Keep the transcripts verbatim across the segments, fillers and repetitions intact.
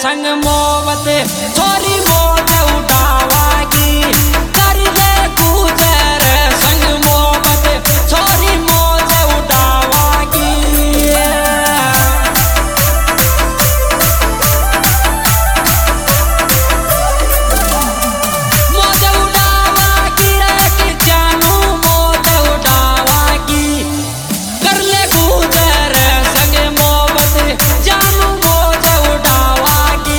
संग मोहब्बत छोरी मौज उठावागी कर ले गुजर संग मोहब्बत छोरी मौज उठावागी मौज उठावागी रे कि जानू मौज उठावागी कर ले गुजर संग मोहब्बत जानू मौज उठावागी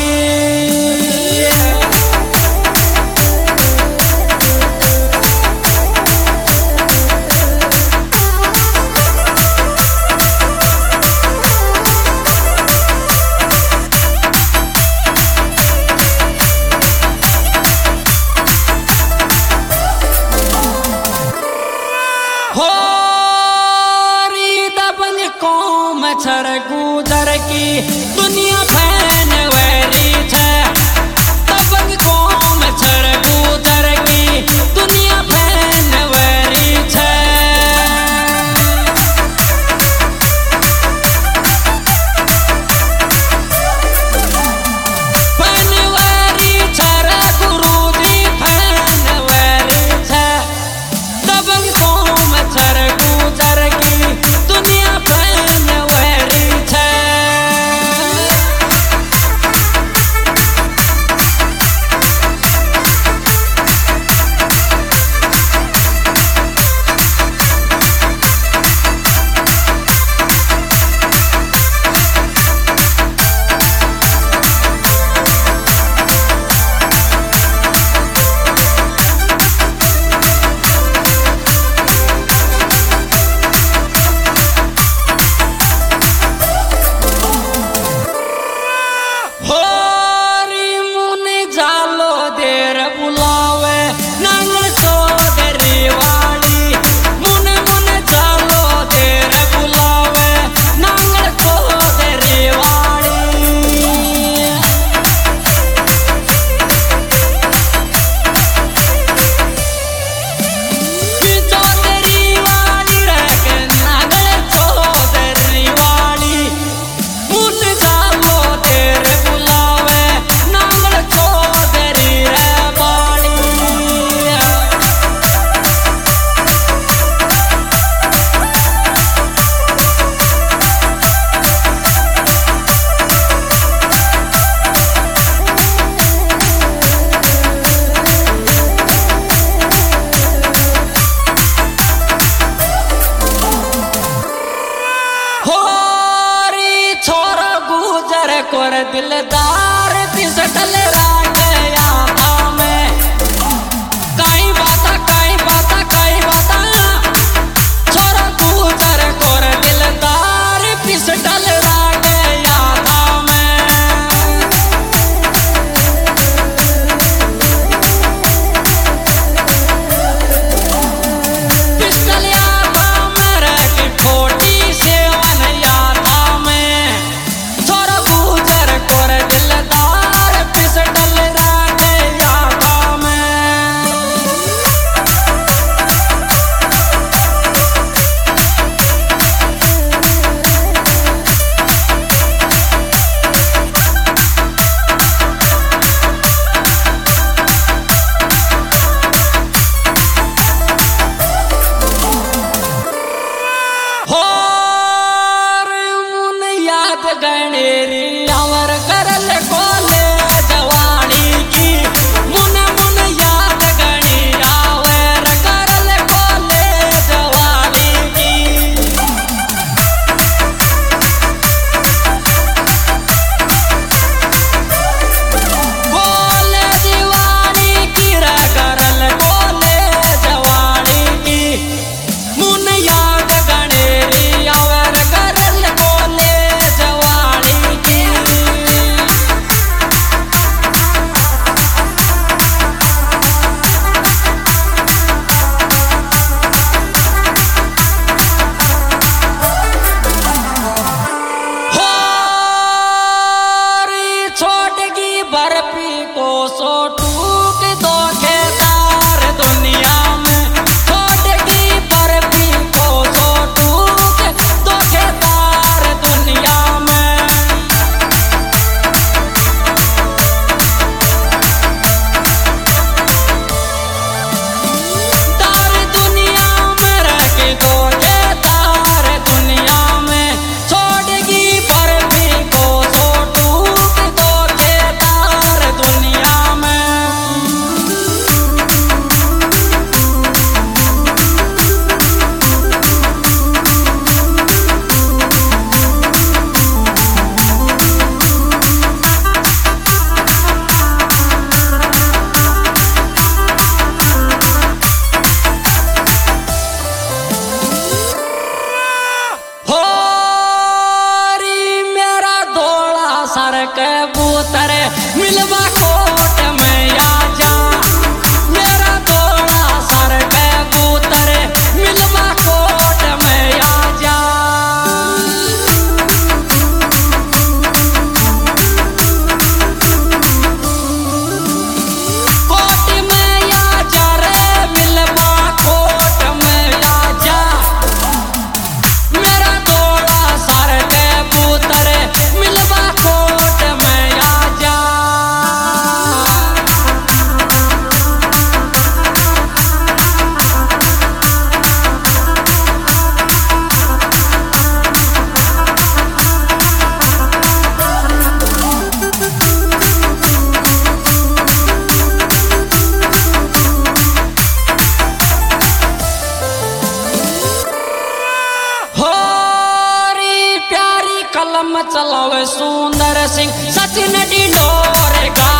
हो री दबंग कौम छर गुजर की दुनिया फैन वैरी छे दबंग कौम छर गुजर की दुनिया फैन वैरी छे फैन वैरी छर गुरुजी फैन वैरी छे दबंग कौम छर गुजर की दुनिया फैन वैरी छे होरी मुने जालो देर बुलावे नांगल चौधरी वाली मुने मुने जालो देर बुलावे नांगल चौधरी वाली चौधरी वाली रे के नांगल चौधरी वाली मुने जालो देर बुलावे नांगल चौधरी रे बाली होरी छोरा गुजर कर दिलदार पिसटल राखया था मैं काई बाता काई बाता काई बाता छोरा गुजर कर दिलदार पिसटल राखया था मैं पिस्टल याद मेरे की छोटी सेवन याद में छोरा गुजर कर दिलदार पिस्टल राखे याद में होर मुन याद गणेरी अवर करल कोले जवानी की मुन मुन याद गणी आवर करल कोले जवानी की कोले दीवानी की रे करल कोले जवानी की मुन याद गणेरी अवर करल कोले जवानी की कलम चलावे सुंदर सिंह सचिन डिंडोरे का